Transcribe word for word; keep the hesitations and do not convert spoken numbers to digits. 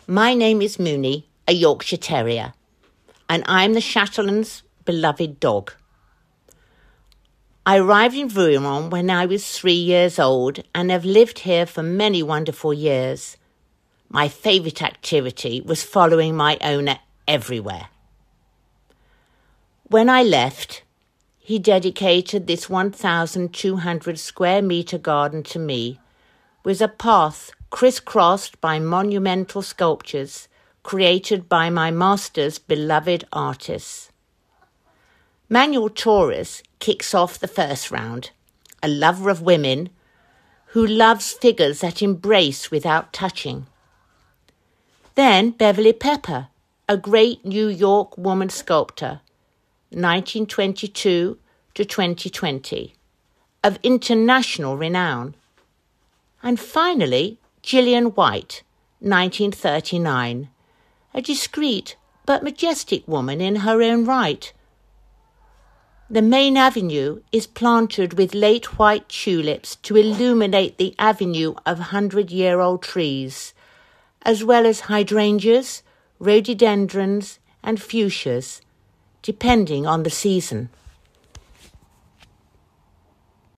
My name is Mooney, a Yorkshire Terrier, and I'm the Shetland's beloved dog. I arrived in Vreuron when I was three years old and have lived here for many wonderful years. My favourite activity was following my owner everywhere. When I left, he dedicated this one thousand two hundred square metre garden to me, with a path crisscrossed by monumental sculptures created by my master's beloved artists. Manuel Torres kicks off the first round, a lover of women who loves figures that embrace without touching. Then Beverly Pepper, a great New York woman sculptor, nineteen twenty-two to twenty twenty, of international renown. And finally, Gillian White, nineteen thirty-nine, a discreet but majestic woman in her own right. The main avenue is planted with late white tulips to illuminate the avenue of hundred-year-old trees, as well as hydrangeas, rhododendrons and fuchsias, depending on the season.